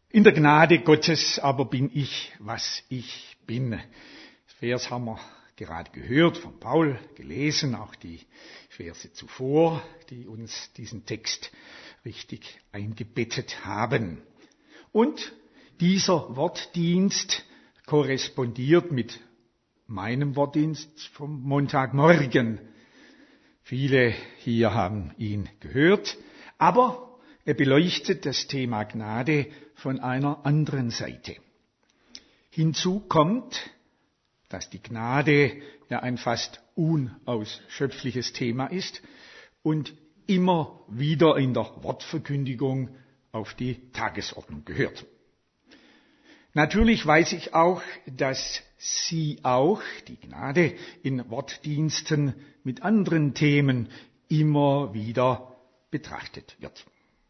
In der Gnade Gottes aber bin ich, was ich bin. Das Vers haben wir gerade gehört von Paul, gelesen, auch die Verse zuvor, die uns diesen Text richtig eingebettet haben. Und dieser Wortdienst korrespondiert mit meinem Wortdienst vom Montagmorgen. Viele hier haben ihn gehört, aber er beleuchtet das Thema Gnade von einer anderen Seite. Hinzu kommt, dass die Gnade ja ein fast unausschöpfliches Thema ist und immer wieder in der Wortverkündigung auf die Tagesordnung gehört. Natürlich weiß ich auch, dass sie auch, die Gnade, in Wortdiensten mit anderen Themen immer wieder betrachtet wird.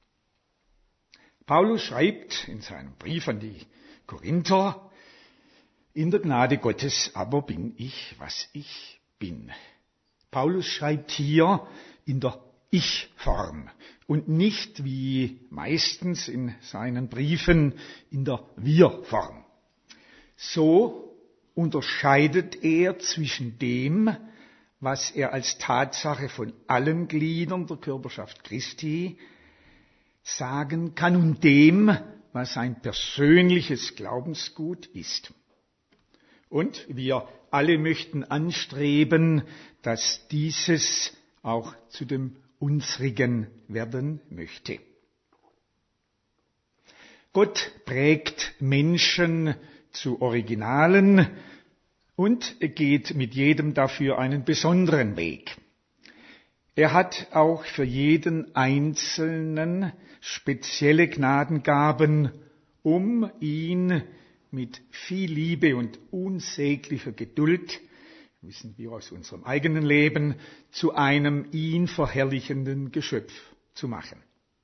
Paulus schreibt in seinem Brief an die Korinther, in der Gnade Gottes aber bin ich, was ich bin. Paulus schreibt hier in der Ich-Form und nicht wie meistens in seinen Briefen in der Wir-Form. So unterscheidet er zwischen dem, was er als Tatsache von allen Gliedern der Körperschaft Christi sagen kann und dem, was sein persönliches Glaubensgut ist. Und wir alle möchten anstreben, dass dieses auch zu dem unsrigen werden möchte. Gott prägt Menschen zu Originalen und geht mit jedem dafür einen besonderen Weg. Er hat auch für jeden Einzelnen spezielle Gnadengaben, um ihn mit viel Liebe und unsäglicher Geduld, wissen wir aus unserem eigenen Leben, zu einem ihn verherrlichenden Geschöpf zu machen.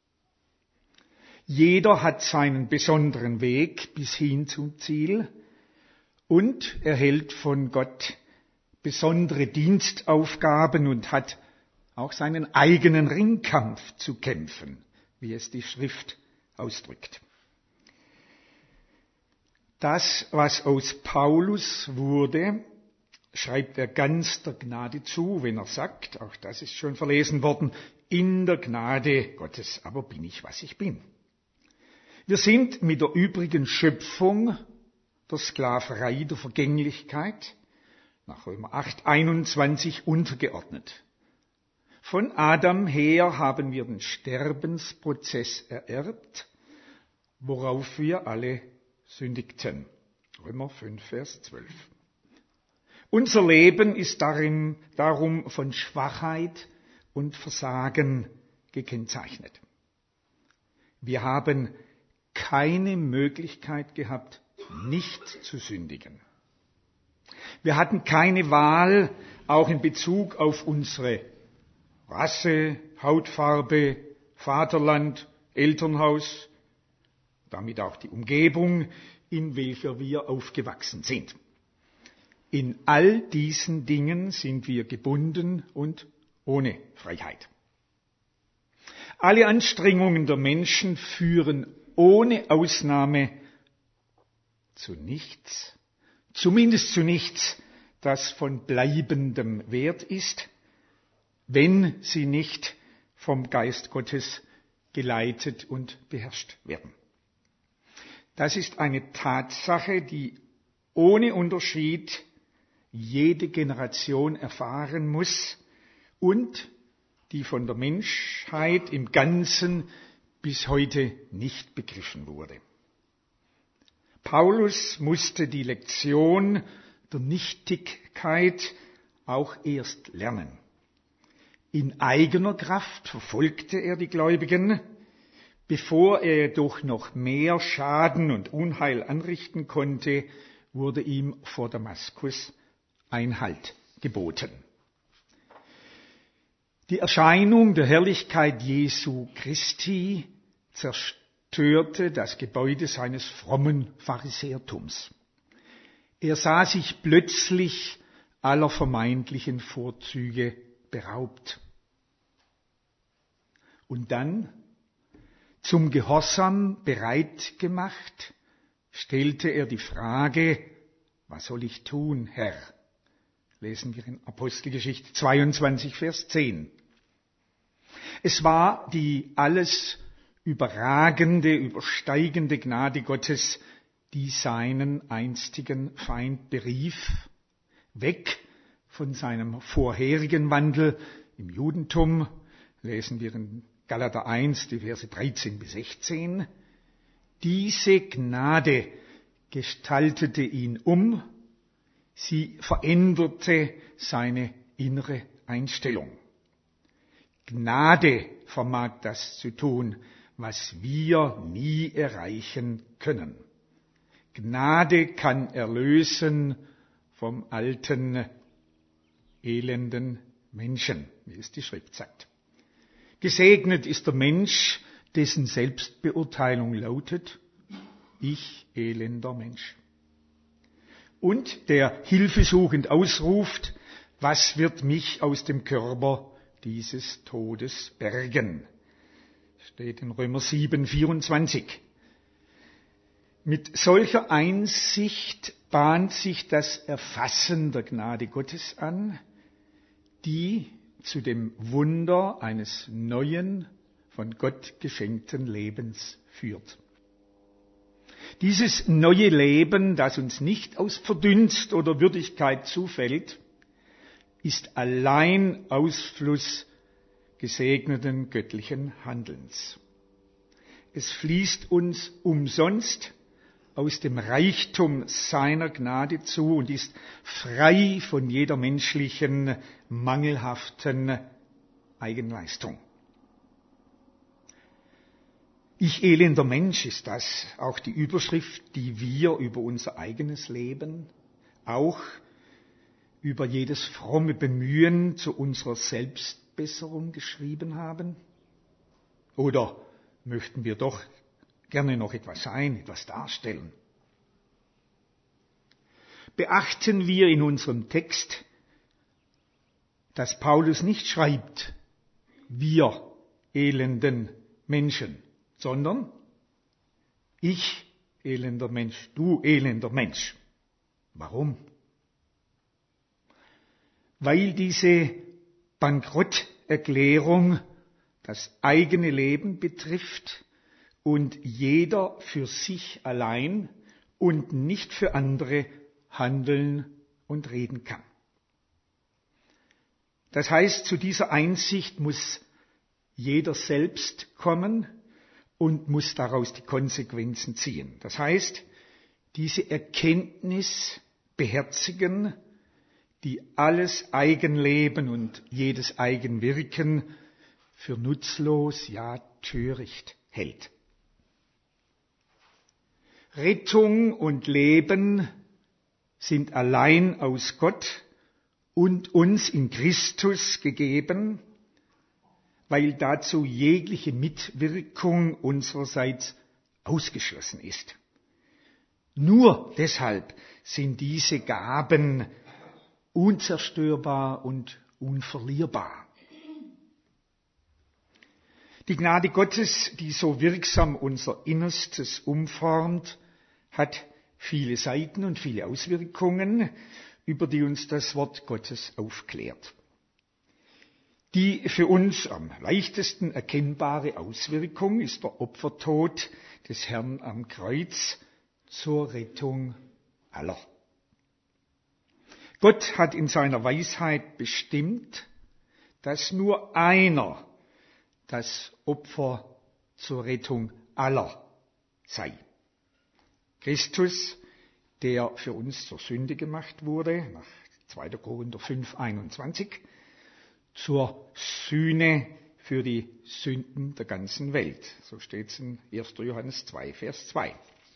Jeder hat seinen besonderen Weg bis hin zum Ziel und erhält von Gott besondere Dienstaufgaben und hat auch seinen eigenen Ringkampf zu kämpfen, wie es die Schrift ausdrückt. Das, was aus Paulus wurde, schreibt er ganz der Gnade zu, wenn er sagt, auch das ist schon verlesen worden, in der Gnade Gottes aber bin ich, was ich bin. Wir sind mit der übrigen Schöpfung der Sklaverei, der Vergänglichkeit, nach Römer 8,21 untergeordnet. Von Adam her haben wir den Sterbensprozess ererbt, worauf wir alle sündigten. Römer 5, Vers 12. Unser Leben ist darum von Schwachheit und Versagen gekennzeichnet. Wir haben keine Möglichkeit gehabt, nicht zu sündigen. Wir hatten keine Wahl, auch in Bezug auf unsere Rasse, Hautfarbe, Vaterland, Elternhaus, damit auch die Umgebung, in welcher wir aufgewachsen sind. In all diesen Dingen sind wir gebunden und ohne Freiheit. Alle Anstrengungen der Menschen führen ohne Ausnahme zu nichts, zumindest zu nichts, das von bleibendem Wert ist, wenn sie nicht vom Geist Gottes geleitet und beherrscht werden. Das ist eine Tatsache, die ohne Unterschied jede Generation erfahren muss und die von der Menschheit im Ganzen bis heute nicht begriffen wurde. Paulus musste die Lektion der Nichtigkeit auch erst lernen. In eigener Kraft verfolgte er die Gläubigen, bevor er jedoch noch mehr Schaden und Unheil anrichten konnte, wurde ihm vor Damaskus Einhalt geboten. Die Erscheinung der Herrlichkeit Jesu Christi zerstörte das Gebäude seines frommen Pharisäertums. Er sah sich plötzlich aller vermeintlichen Vorzüge beraubt. Und dann Zum Gehorsam bereit gemacht, stellte er die Frage, was soll ich tun, Herr? Lesen wir in Apostelgeschichte 22, Vers 10. Es war die alles überragende, übersteigende Gnade Gottes, die seinen einstigen Feind berief, weg von seinem vorherigen Wandel im Judentum, lesen wir in Galater 1, die Verse 13 bis 16. Diese Gnade gestaltete ihn um, sie veränderte seine innere Einstellung. Gnade vermag das zu tun, was wir nie erreichen können. Gnade kann erlösen vom alten, elenden Menschen, wie es die Schrift sagt. Gesegnet ist der Mensch, dessen Selbstbeurteilung lautet, ich elender Mensch. Und der hilfesuchend ausruft, was wird mich aus dem Körper dieses Todes bergen? Steht in Römer 7, 24. Mit solcher Einsicht bahnt sich das Erfassen der Gnade Gottes an, die zu dem Wunder eines neuen, von Gott geschenkten Lebens führt. Dieses neue Leben, das uns nicht aus Verdienst oder Würdigkeit zufällt, ist allein Ausfluss gesegneten göttlichen Handelns. Es fließt uns umsonst aus dem Reichtum seiner Gnade zu und ist frei von jeder menschlichen, mangelhaften Eigenleistung. Ich elender Mensch, ist das auch die Überschrift, die wir über unser eigenes Leben, auch über jedes fromme Bemühen zu unserer Selbstbesserung geschrieben haben? Oder möchten wir doch gerne noch etwas sein, etwas darstellen? Beachten wir in unserem Text, dass Paulus nicht schreibt, wir elenden Menschen, sondern ich elender Mensch, du elender Mensch. Warum? Weil diese Bankrotterklärung das eigene Leben betrifft und jeder für sich allein und nicht für andere handeln und reden kann. Das heißt, zu dieser Einsicht muss jeder selbst kommen und muss daraus die Konsequenzen ziehen. Das heißt, diese Erkenntnis beherzigen, die alles Eigenleben und jedes Eigenwirken für nutzlos, ja töricht hält. Rettung und Leben sind allein aus Gott und uns in Christus gegeben, weil dazu jegliche Mitwirkung unsererseits ausgeschlossen ist. Nur deshalb sind diese Gaben unzerstörbar und unverlierbar. Die Gnade Gottes, die so wirksam unser Innerstes umformt, hat viele Seiten und viele Auswirkungen, über die uns das Wort Gottes aufklärt. Die für uns am leichtesten erkennbare Auswirkung ist der Opfertod des Herrn am Kreuz zur Rettung aller. Gott hat in seiner Weisheit bestimmt, dass nur einer das Opfer zur Rettung aller sei. Christus, der für uns zur Sünde gemacht wurde, nach 2. Korinther 5, 21, zur Sühne für die Sünden der ganzen Welt. So steht es in 1. Johannes 2, Vers 2.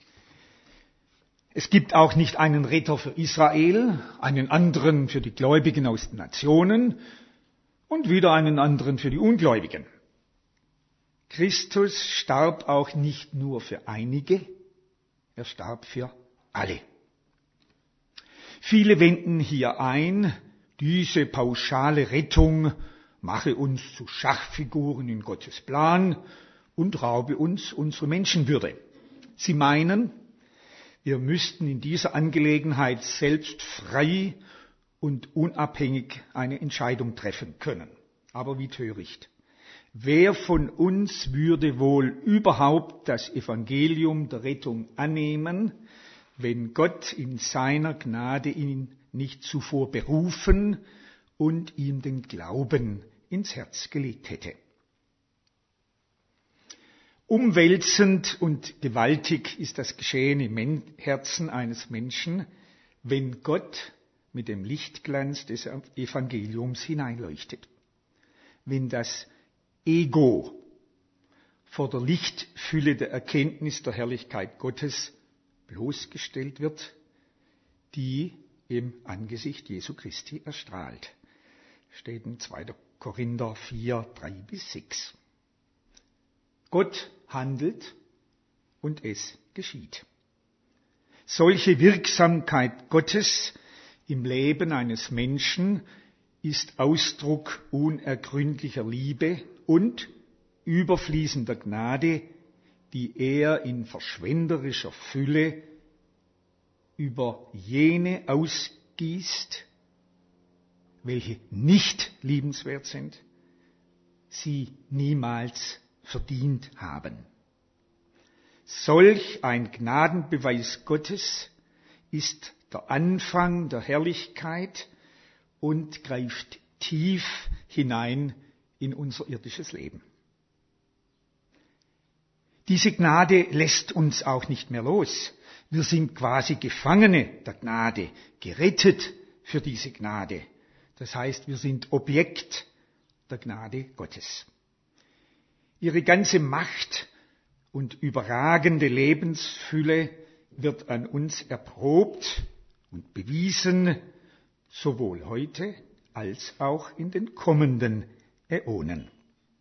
Es gibt auch nicht einen Retter für Israel, einen anderen für die Gläubigen aus den Nationen und wieder einen anderen für die Ungläubigen. Christus starb auch nicht nur für einige, er starb für alle. Viele wenden hier ein, diese pauschale Rettung mache uns zu Schachfiguren in Gottes Plan und raube uns unsere Menschenwürde. Sie meinen, wir müssten in dieser Angelegenheit selbst frei und unabhängig eine Entscheidung treffen können. Aber wie töricht. Wer von uns würde wohl überhaupt das Evangelium der Rettung annehmen, wenn Gott in seiner Gnade ihn nicht zuvor berufen und ihm den Glauben ins Herz gelegt hätte? Umwälzend und gewaltig ist das Geschehen im Herzen eines Menschen, wenn Gott mit dem Lichtglanz des Evangeliums hineinleuchtet. Wenn das Ego vor der Lichtfülle der Erkenntnis der Herrlichkeit Gottes bloßgestellt wird, die im Angesicht Jesu Christi erstrahlt. Steht in 2. Korinther 4, 3-6. Gott handelt und es geschieht. Solche Wirksamkeit Gottes im Leben eines Menschen ist Ausdruck unergründlicher Liebe und überfließender Gnade, die er in verschwenderischer Fülle über jene ausgießt, welche nicht liebenswert sind, sie niemals verdient haben. Solch ein Gnadenbeweis Gottes ist der Anfang der Herrlichkeit und greift tief hinein in unser irdisches Leben. Diese Gnade lässt uns auch nicht mehr los. Wir sind quasi Gefangene der Gnade, gerettet für diese Gnade. Das heißt, wir sind Objekt der Gnade Gottes. Ihre ganze Macht und überragende Lebensfülle wird an uns erprobt und bewiesen, sowohl heute als auch in den kommenden Äonen.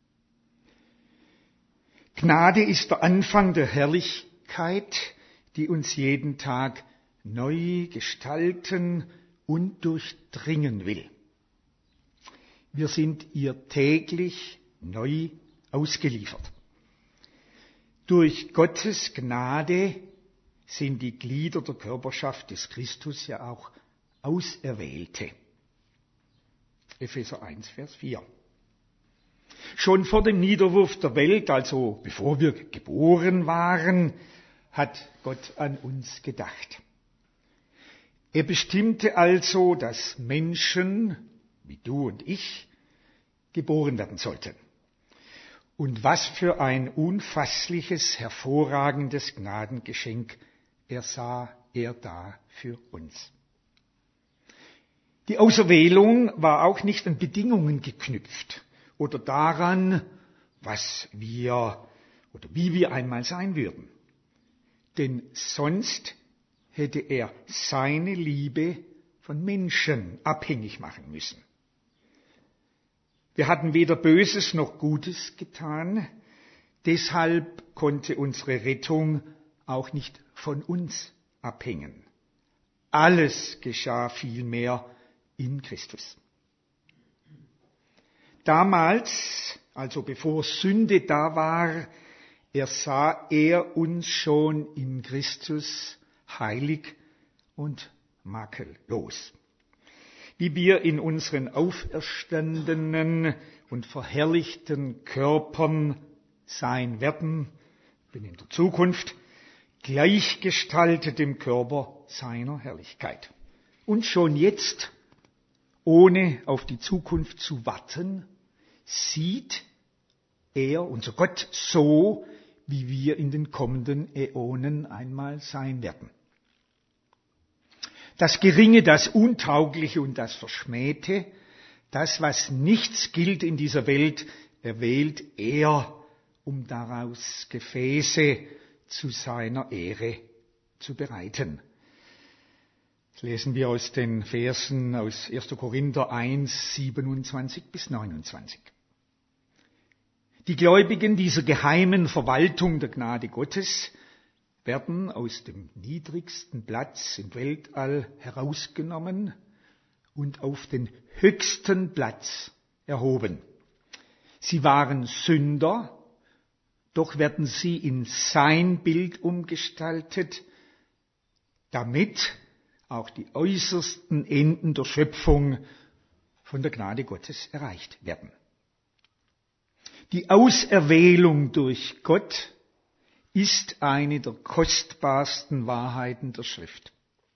Gnade ist der Anfang der Herrlichkeit, die uns jeden Tag neu gestalten und durchdringen will. Wir sind ihr täglich neu ausgeliefert. Durch Gottes Gnade sind die Glieder der Körperschaft des Christus ja auch Auserwählte. Epheser 1, Vers 4. Schon vor dem Niederwurf der Welt, also bevor wir geboren waren, hat Gott an uns gedacht. Er bestimmte also, dass Menschen, wie du und ich, geboren werden sollten. Und was für ein unfassliches, hervorragendes Gnadengeschenk ersah er da für uns. Die Auserwählung war auch nicht an Bedingungen geknüpft oder daran, was wir oder wie wir einmal sein würden. Denn sonst hätte er seine Liebe von Menschen abhängig machen müssen. Wir hatten weder Böses noch Gutes getan, deshalb konnte unsere Rettung auch nicht von uns abhängen. Alles geschah vielmehr in Christus. Damals, also bevor Sünde da war, ersah er uns schon in Christus heilig und makellos. Wie wir in unseren auferstandenen und verherrlichten Körpern sein werden, bin in der Zukunft, gleichgestaltet im Körper seiner Herrlichkeit. Und schon jetzt, ohne auf die Zukunft zu warten, sieht er, unser Gott, so, wie wir in den kommenden Äonen einmal sein werden. Das Geringe, das Untaugliche und das Verschmähte, das, was nichts gilt in dieser Welt, erwählt er, um daraus Gefäße zu seiner Ehre zu bereiten. Das lesen wir aus den Versen aus 1. Korinther 1, 27-29. Die Gläubigen dieser geheimen Verwaltung der Gnade Gottes werden aus dem niedrigsten Platz im Weltall herausgenommen und auf den höchsten Platz erhoben. Sie waren Sünder, doch werden sie in sein Bild umgestaltet, damit auch die äußersten Enden der Schöpfung von der Gnade Gottes erreicht werden. Die Auserwählung durch Gott ist eine der kostbarsten Wahrheiten der Schrift.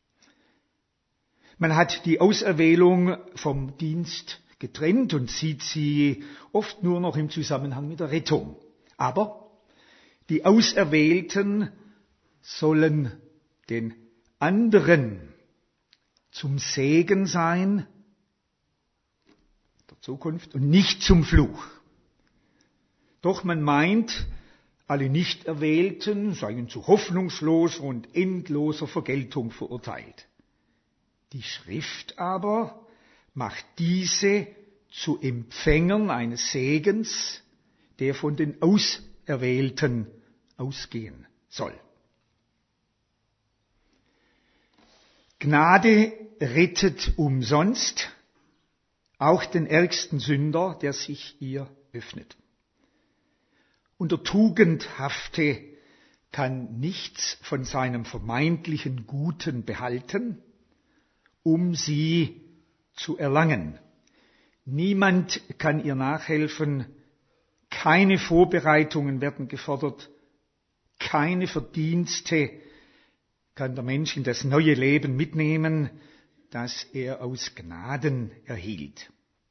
Man hat die Auserwählung vom Dienst getrennt und sieht sie oft nur noch im Zusammenhang mit der Rettung. Aber die Auserwählten sollen den anderen zum Segen sein der Zukunft und nicht zum Fluch. Doch man meint, alle Nichterwählten seien zu hoffnungsloser und endloser Vergeltung verurteilt. Die Schrift aber macht diese zu Empfängern eines Segens, der von den Auserwählten ausgehen soll. Gnade rettet umsonst auch den ärgsten Sünder, der sich ihr öffnet. Und der Tugendhafte kann nichts von seinem vermeintlichen Guten behalten, um sie zu erlangen. Niemand kann ihr nachhelfen, keine Vorbereitungen werden gefordert, keine Verdienste kann der Mensch in das neue Leben mitnehmen, das er aus Gnaden erhielt.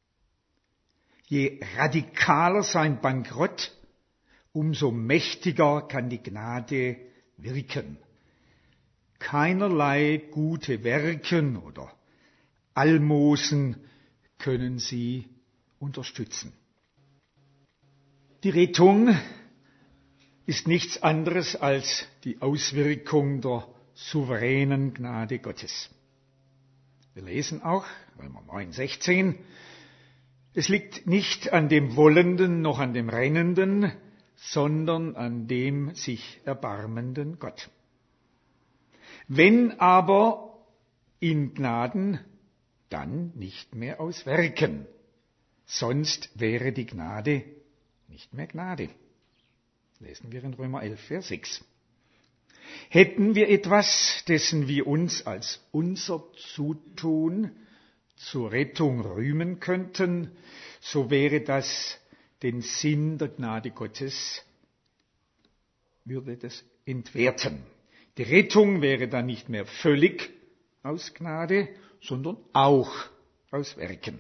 Je radikaler sein Bankrott, umso mächtiger kann die Gnade wirken. Keinerlei gute Werken oder Almosen können sie unterstützen. Die Rettung ist nichts anderes als die Auswirkung der souveränen Gnade Gottes. Wir lesen auch, Römer 9,16, es liegt nicht an dem Wollenden noch an dem Rennenden, sondern an dem sich erbarmenden Gott. Wenn aber in Gnaden, dann nicht mehr aus Werken, sonst wäre die Gnade nicht mehr Gnade. Lesen wir in Römer 11, Vers 6. Hätten wir etwas, dessen wir uns als unser Zutun zur Rettung rühmen könnten, so wäre das den Sinn der Gnade Gottes, würde das entwerten. Die Rettung wäre dann nicht mehr völlig aus Gnade, sondern auch aus Werken.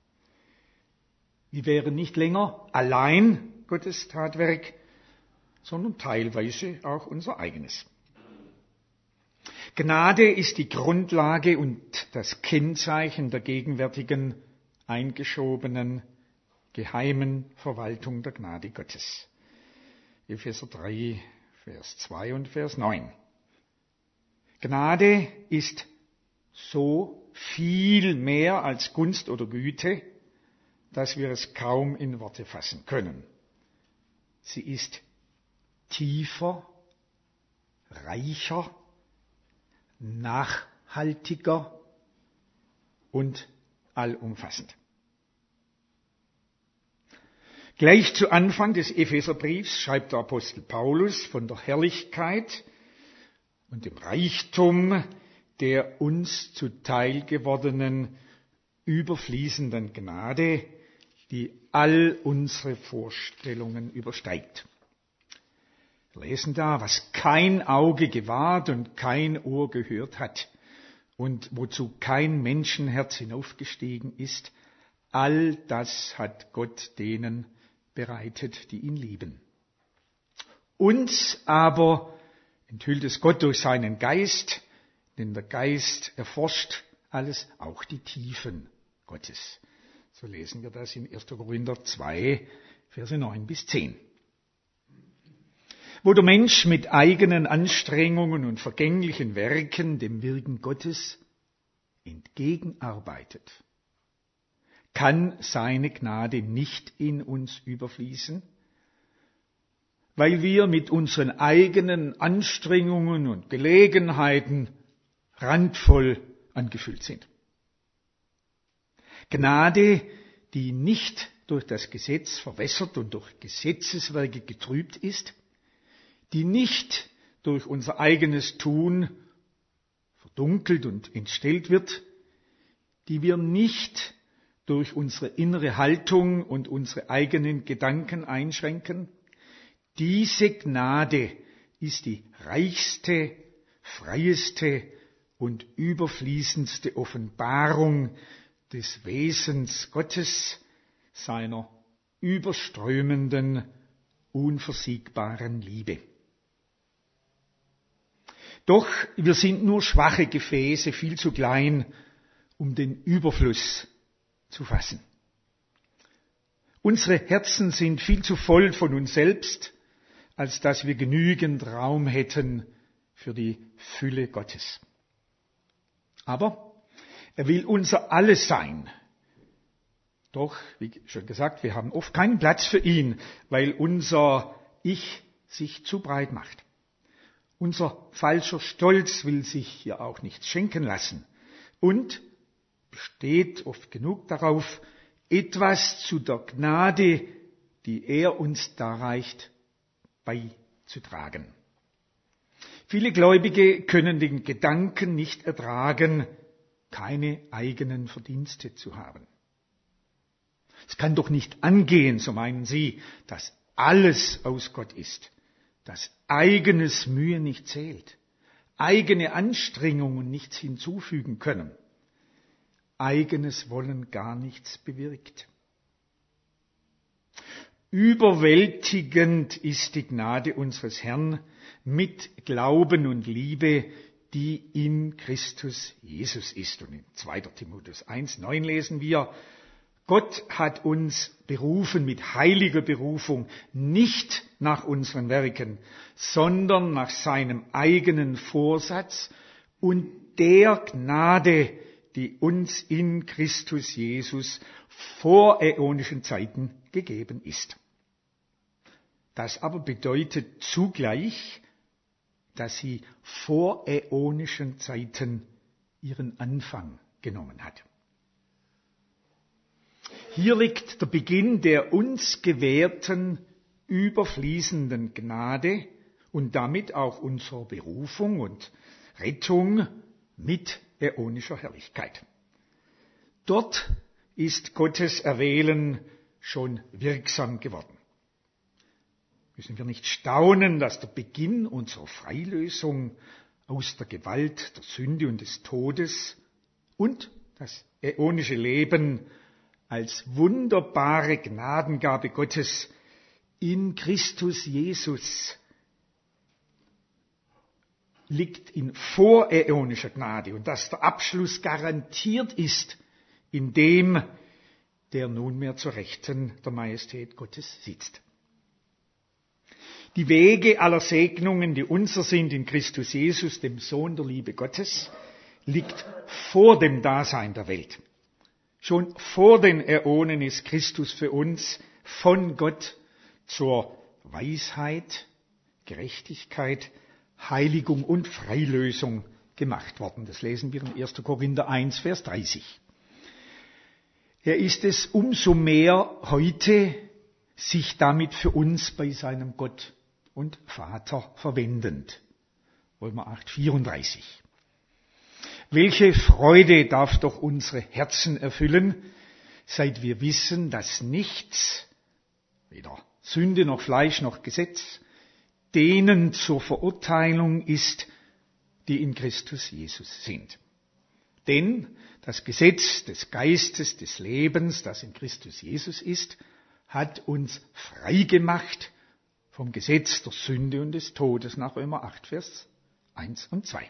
Wir wären nicht länger allein Gottes Tatwerk, sondern teilweise auch unser eigenes. Gnade ist die Grundlage und das Kennzeichen der gegenwärtigen, eingeschobenen, geheimen Verwaltung der Gnade Gottes. Epheser 3, Vers 2 und Vers 9. Gnade ist so viel mehr als Gunst oder Güte, dass wir es kaum in Worte fassen können. Sie ist tiefer, reicher, nachhaltiger und allumfassend. Gleich zu Anfang des Epheserbriefs schreibt der Apostel Paulus von der Herrlichkeit und dem Reichtum der uns zuteil gewordenen, überfließenden Gnade, die all unsere Vorstellungen übersteigt. Wir lesen da, was kein Auge gewahrt und kein Ohr gehört hat und wozu kein Menschenherz hinaufgestiegen ist, all das hat Gott denen bereitet, die ihn lieben. Uns aber enthüllt es Gott durch seinen Geist, denn der Geist erforscht alles, auch die Tiefen Gottes. So lesen wir das in 1. Korinther 2, Verse 9 bis 10. Wo der Mensch mit eigenen Anstrengungen und vergänglichen Werken dem Wirken Gottes entgegenarbeitet, kann seine Gnade nicht in uns überfließen, weil wir mit unseren eigenen Anstrengungen und Gelegenheiten randvoll angefüllt sind. Gnade, die nicht durch das Gesetz verwässert und durch Gesetzeswerke getrübt ist, die nicht durch unser eigenes Tun verdunkelt und entstellt wird, die wir nicht durch unsere innere Haltung und unsere eigenen Gedanken einschränken. Diese Gnade ist die reichste, freieste und überfließendste Offenbarung des Wesens Gottes, seiner überströmenden, unversiegbaren Liebe. Doch wir sind nur schwache Gefäße, viel zu klein, um den Überfluss zu fassen. Unsere Herzen sind viel zu voll von uns selbst, als dass wir genügend Raum hätten für die Fülle Gottes. Aber er will unser Alles sein. Doch, wie schon gesagt, wir haben oft keinen Platz für ihn, weil unser Ich sich zu breit macht. Unser falscher Stolz will sich hier auch nichts schenken lassen und besteht oft genug darauf, etwas zu der Gnade, die er uns darreicht, beizutragen. Viele Gläubige können den Gedanken nicht ertragen, keine eigenen Verdienste zu haben. Es kann doch nicht angehen, so meinen sie, dass alles aus Gott ist, dass eigenes Mühe nicht zählt, eigene Anstrengungen nichts hinzufügen können, eigenes Wollen gar nichts bewirkt. Überwältigend ist die Gnade unseres Herrn mit Glauben und Liebe, die in Christus Jesus ist. Und in 2. Timotheus 1,9 lesen wir, Gott hat uns berufen mit heiliger Berufung, nicht nach unseren Werken, sondern nach seinem eigenen Vorsatz und der Gnade, die uns in Christus Jesus vor äonischen Zeiten gegeben ist. Das aber bedeutet zugleich, dass sie vor äonischen Zeiten ihren Anfang genommen hat. Hier liegt der Beginn der uns gewährten, überfließenden Gnade und damit auch unserer Berufung und Rettung mit äonischer Herrlichkeit. Dort ist Gottes Erwählen schon wirksam geworden. Müssen wir nicht staunen, dass der Beginn unserer Freilösung aus der Gewalt der Sünde und des Todes und das äonische Leben als wunderbare Gnadengabe Gottes in Christus Jesus liegt in voräonischer Gnade und dass der Abschluss garantiert ist in dem, der nunmehr zur Rechten der Majestät Gottes sitzt. Die Wege aller Segnungen, die unser sind in Christus Jesus, dem Sohn der Liebe Gottes, liegt vor dem Dasein der Welt. Schon vor den Äonen ist Christus für uns von Gott zur Weisheit, Gerechtigkeit, Heiligung und Freilösung gemacht worden. Das lesen wir in 1. Korinther 1, Vers 30. Er ist es umso mehr heute, sich damit für uns bei seinem Gott und Vater verwendend. Römer 8, 34. Welche Freude darf doch unsere Herzen erfüllen, seit wir wissen, dass nichts, weder Sünde noch Fleisch noch Gesetz, denen zur Verurteilung ist, die in Christus Jesus sind. Denn das Gesetz des Geistes, des Lebens, das in Christus Jesus ist, hat uns frei gemacht vom Gesetz der Sünde und des Todes nach Römer 8, Vers 1 und 2.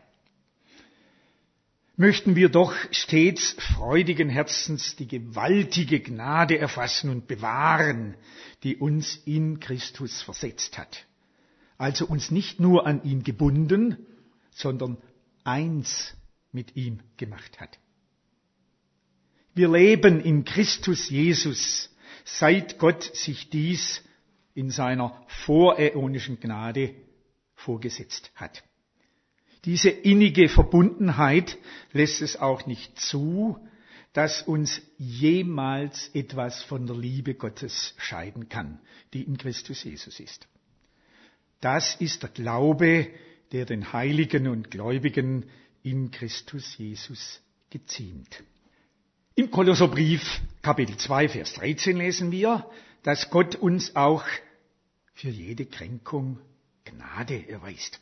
Möchten wir doch stets freudigen Herzens die gewaltige Gnade erfassen und bewahren, die uns in Christus versetzt hat. Also uns nicht nur an ihn gebunden, sondern eins mit ihm gemacht hat. Wir leben in Christus Jesus, seit Gott sich dies in seiner voräonischen Gnade vorgesetzt hat. Diese innige Verbundenheit lässt es auch nicht zu, dass uns jemals etwas von der Liebe Gottes scheiden kann, die in Christus Jesus ist. Das ist der Glaube, der den Heiligen und Gläubigen in Christus Jesus geziemt. Im Kolosserbrief Kapitel 2, Vers 13 lesen wir, dass Gott uns auch für jede Kränkung Gnade erweist.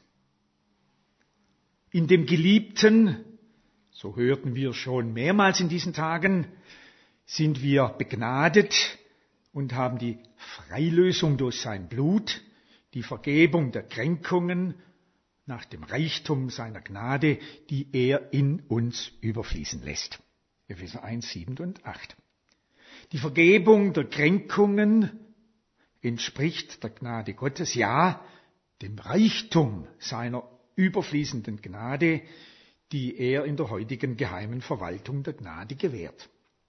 In dem Geliebten, so hörten wir schon mehrmals in diesen Tagen, sind wir begnadet und haben die Freilösung durch sein Blut, die Vergebung der Kränkungen nach dem Reichtum seiner Gnade, die er in uns überfließen lässt. Epheser 1, 7 und 8. Die Vergebung der Kränkungen entspricht der Gnade Gottes, ja, dem Reichtum seiner überfließenden Gnade, die er in der heutigen geheimen Verwaltung der Gnade gewährt.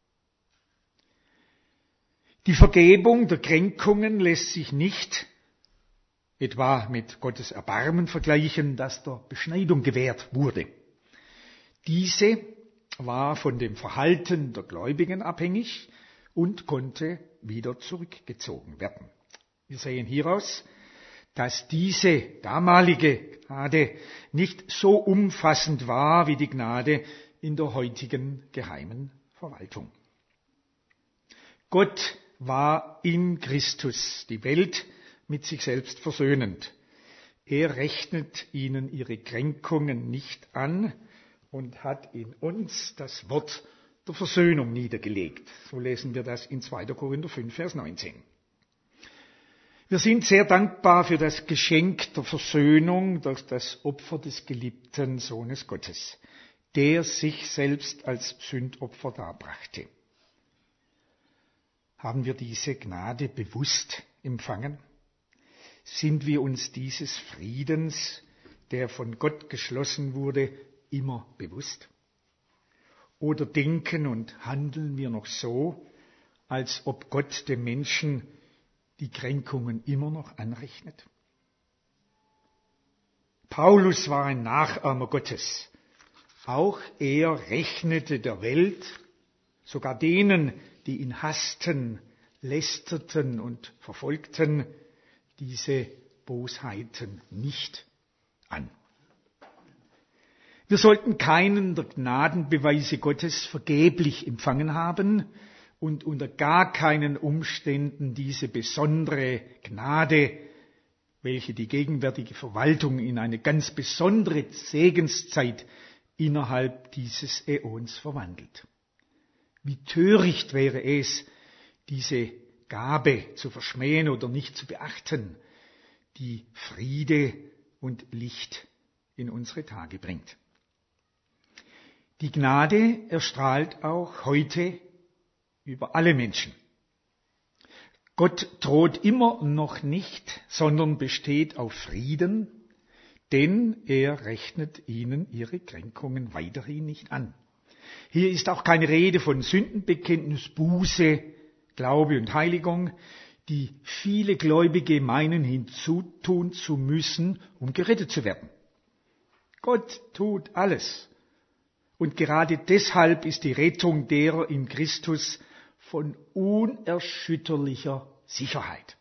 Die Vergebung der Kränkungen lässt sich nicht etwa mit Gottes Erbarmen vergleichen, das der Beschneidung gewährt wurde. Diese war von dem Verhalten der Gläubigen abhängig und konnte wieder zurückgezogen werden. Wir sehen hieraus, dass diese damalige Gnade nicht so umfassend war wie die Gnade in der heutigen geheimen Verwaltung. Gott war in Christus die Welt mit sich selbst versöhnend. Er rechnet ihnen ihre Kränkungen nicht an und hat in uns das Wort der Versöhnung niedergelegt. So lesen wir das in 2. Korinther 5, Vers 19. Wir sind sehr dankbar für das Geschenk der Versöhnung durch das Opfer des geliebten Sohnes Gottes, der sich selbst als Sündopfer darbrachte. Haben wir diese Gnade bewusst empfangen? Sind wir uns dieses Friedens, der von Gott geschlossen wurde, immer bewusst? Oder denken und handeln wir noch so, als ob Gott dem Menschen die Kränkungen immer noch anrechnet? Paulus war ein Nachahmer Gottes. Auch er rechnete der Welt, sogar denen, die ihn hassten, lästerten und verfolgten, diese Bosheiten nicht an. Wir sollten keinen der Gnadenbeweise Gottes vergeblich empfangen haben und unter gar keinen Umständen diese besondere Gnade, welche die gegenwärtige Verwaltung in eine ganz besondere Segenszeit innerhalb dieses Äons verwandelt. Wie töricht wäre es, diese Gabe zu verschmähen oder nicht zu beachten, die Friede und Licht in unsere Tage bringt. Die Gnade erstrahlt auch heute über alle Menschen. Gott droht immer noch nicht, sondern besteht auf Frieden, denn er rechnet ihnen ihre Kränkungen weiterhin nicht an. Hier ist auch keine Rede von Sündenbekenntnis, Buße, Glaube und Heiligung, die viele Gläubige meinen hinzutun zu müssen, um gerettet zu werden. Gott tut alles. Und gerade deshalb ist die Rettung derer in Christus von unerschütterlicher Sicherheit.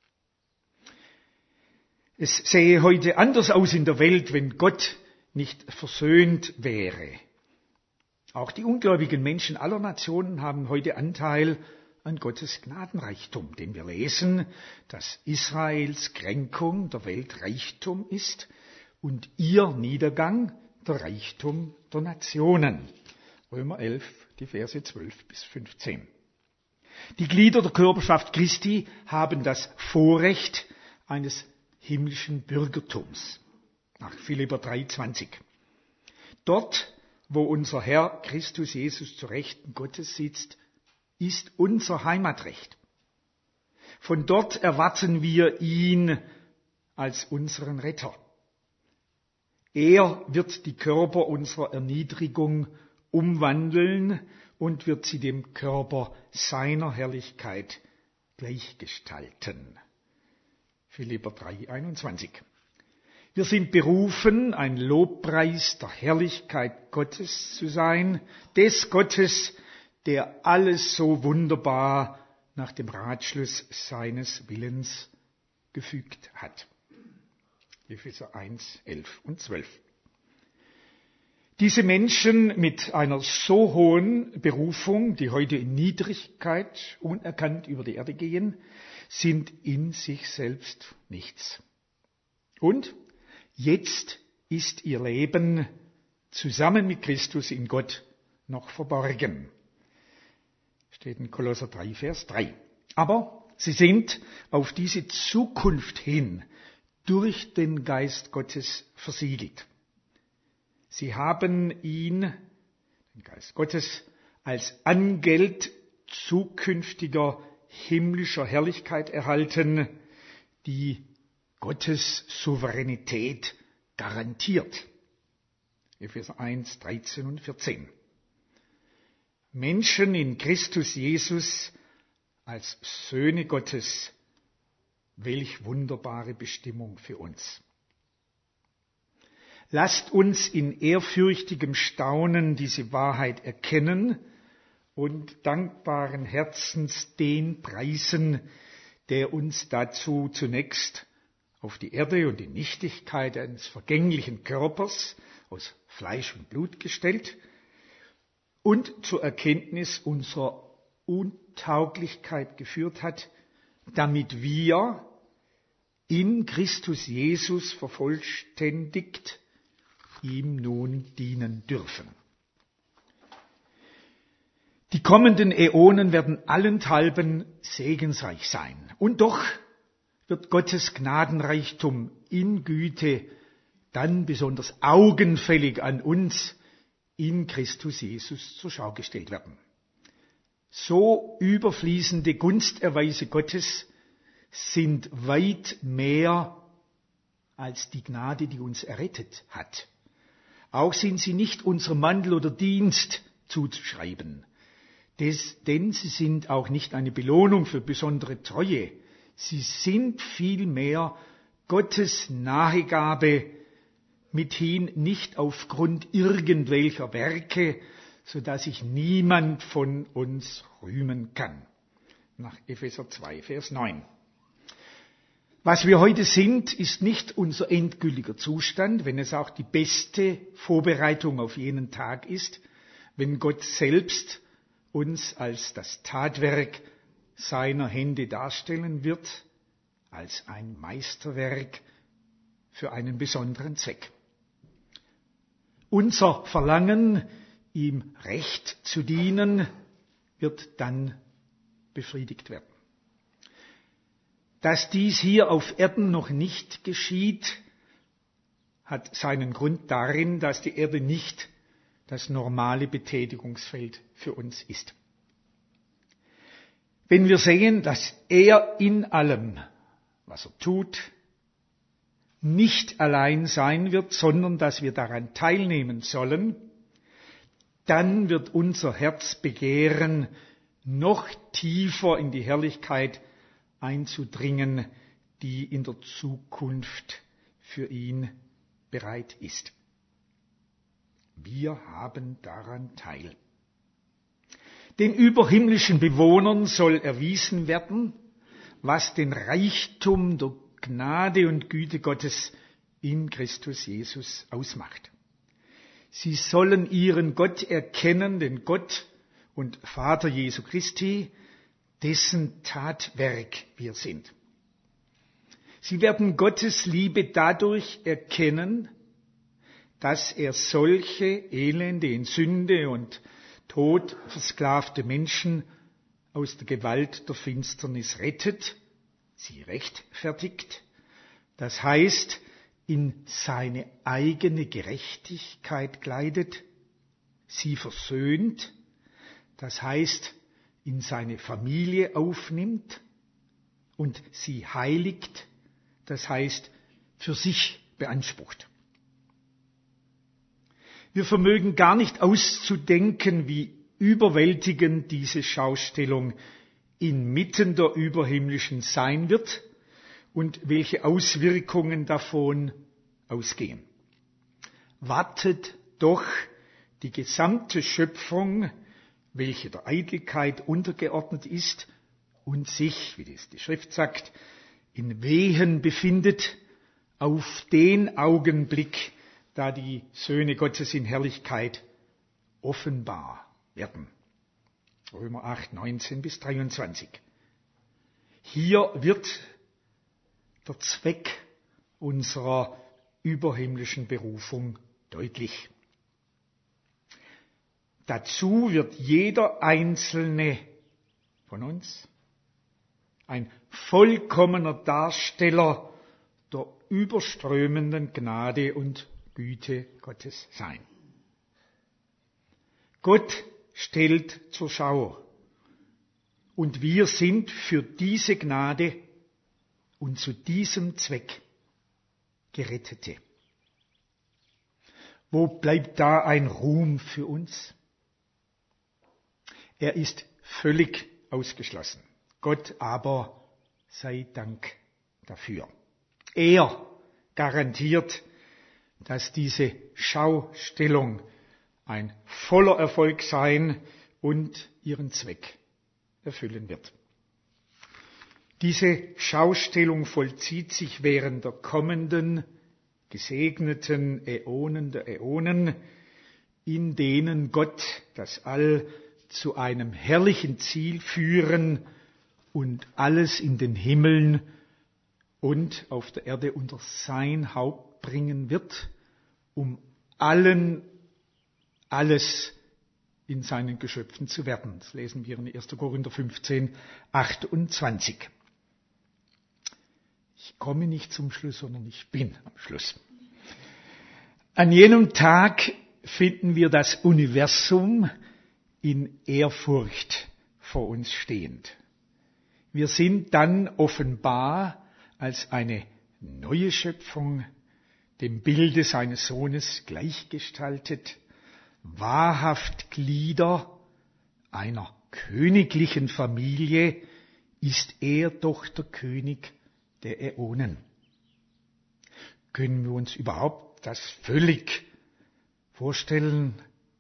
Es sähe heute anders aus in der Welt, wenn Gott nicht versöhnt wäre. Auch die ungläubigen Menschen aller Nationen haben heute Anteil an Gottes Gnadenreichtum, denn wir lesen, dass Israels Kränkung der Welt Reichtum ist und ihr Niedergang der Reichtum der Nationen. Römer 11, die Verse 12 bis 15. Die Glieder der Körperschaft Christi haben das Vorrecht eines himmlischen Bürgertums. Nach Philipper 3,20. Dort, wo unser Herr Christus Jesus zu Rechten Gottes sitzt, ist unser Heimatrecht. Von dort erwarten wir ihn als unseren Retter. Er wird die Körper unserer Erniedrigung umwandeln und wird sie dem Körper seiner Herrlichkeit gleichgestalten. Philipper 3,21. Wir sind berufen, ein Lobpreis der Herrlichkeit Gottes zu sein, des Gottes, der alles so wunderbar nach dem Ratschluss seines Willens gefügt hat. Epheser 1, 11 und 12. Diese Menschen mit einer so hohen Berufung, die heute in Niedrigkeit unerkannt über die Erde gehen, sind in sich selbst nichts. Und jetzt ist ihr Leben zusammen mit Christus in Gott noch verborgen. Steht in Kolosser 3, Vers 3. Aber sie sind auf diese Zukunft hin durch den Geist Gottes versiegelt. Sie haben ihn, den Geist Gottes, als Angeld zukünftiger himmlischer Herrlichkeit erhalten, die Gottes Souveränität garantiert. Epheser 1, 13 und 14. Menschen in Christus Jesus als Söhne Gottes, welch wunderbare Bestimmung für uns. Lasst uns in ehrfürchtigem Staunen diese Wahrheit erkennen und dankbaren Herzens den preisen, der uns dazu zunächst auf die Erde und die Nichtigkeit eines vergänglichen Körpers aus Fleisch und Blut gestellt und zur Erkenntnis unserer Untauglichkeit geführt hat, damit wir in Christus Jesus vervollständigt ihm nun dienen dürfen. Die kommenden Äonen werden allenthalben segensreich sein. Und doch wird Gottes Gnadenreichtum in Güte dann besonders augenfällig an uns in Christus Jesus zur Schau gestellt werden. So überfließende Gunsterweise Gottes sind weit mehr als die Gnade, die uns errettet hat. Auch sind sie nicht unserem Mantel oder Dienst zuzuschreiben, denn sie sind auch nicht eine Belohnung für besondere Treue. Sie sind vielmehr Gottes Nahegabe, mithin nicht aufgrund irgendwelcher Werke, so dass sich niemand von uns rühmen kann. Nach Epheser 2, Vers 9. Was wir heute sind, ist nicht unser endgültiger Zustand, wenn es auch die beste Vorbereitung auf jenen Tag ist, wenn Gott selbst uns als das Tatwerk seiner Hände darstellen wird, als ein Meisterwerk für einen besonderen Zweck. Unser Verlangen, ihm recht zu dienen, wird dann befriedigt werden. Dass dies hier auf Erden noch nicht geschieht, hat seinen Grund darin, dass die Erde nicht das normale Betätigungsfeld für uns ist. Wenn wir sehen, dass er in allem, was er tut, nicht allein sein wird, sondern dass wir daran teilnehmen sollen, dann wird unser Herz begehren, noch tiefer in die Herrlichkeit einzudringen, die in der Zukunft für ihn bereit ist. Wir haben daran teil. Den überhimmlischen Bewohnern soll erwiesen werden, was den Reichtum der Gnade und Güte Gottes in Christus Jesus ausmacht. Sie sollen ihren Gott erkennen, den Gott und Vater Jesu Christi, dessen Tatwerk wir sind. Sie werden Gottes Liebe dadurch erkennen, dass er solche elende, in Sünde und Tod versklavte Menschen aus der Gewalt der Finsternis rettet, sie rechtfertigt, das heißt, in seine eigene Gerechtigkeit kleidet, sie versöhnt, das heißt, in seine Familie aufnimmt und sie heiligt, das heißt, für sich beansprucht. Wir vermögen gar nicht auszudenken, wie überwältigend diese Schaustellung inmitten der Überhimmlischen sein wird und welche Auswirkungen davon ausgehen. Wartet doch die gesamte Schöpfung welche der Eitelkeit untergeordnet ist und sich, wie das die Schrift sagt, in Wehen befindet auf den Augenblick, da die Söhne Gottes in Herrlichkeit offenbar werden. Römer 8, 19 bis 23. Hier wird der Zweck unserer überhimmlischen Berufung deutlich. Dazu wird jeder Einzelne von uns ein vollkommener Darsteller der überströmenden Gnade und Güte Gottes sein. Gott stellt zur Schau und wir sind für diese Gnade und zu diesem Zweck Gerettete. Wo bleibt da ein Ruhm für uns? Er ist völlig ausgeschlossen. Gott aber sei Dank dafür. Er garantiert, dass diese Schaustellung ein voller Erfolg sein und ihren Zweck erfüllen wird. Diese Schaustellung vollzieht sich während der kommenden, gesegneten Äonen der Äonen, in denen Gott das All zu einem herrlichen Ziel führen und alles in den Himmeln und auf der Erde unter sein Haupt bringen wird, um alles in seinen Geschöpfen zu werden. Das lesen wir in 1. Korinther 15, 28. Ich komme nicht zum Schluss, sondern ich bin am Schluss. An jenem Tag finden wir das Universum in Ehrfurcht vor uns stehend. Wir sind dann offenbar als eine neue Schöpfung, dem Bilde seines Sohnes gleichgestaltet, wahrhaft Glieder einer königlichen Familie, ist er doch der König der Äonen. Können wir uns überhaupt das völlig vorstellen?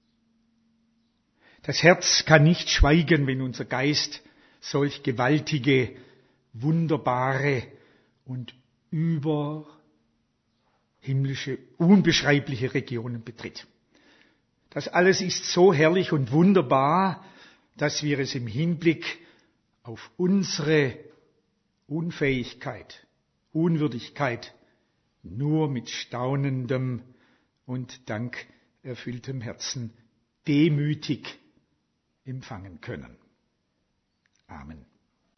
Das Herz kann nicht schweigen, wenn unser Geist solch gewaltige, wunderbare und überhimmlische, unbeschreibliche Regionen betritt. Das alles ist so herrlich und wunderbar, dass wir es im Hinblick auf unsere Unfähigkeit, Unwürdigkeit nur mit staunendem und dankerfülltem Herzen demütig empfangen können. Amen.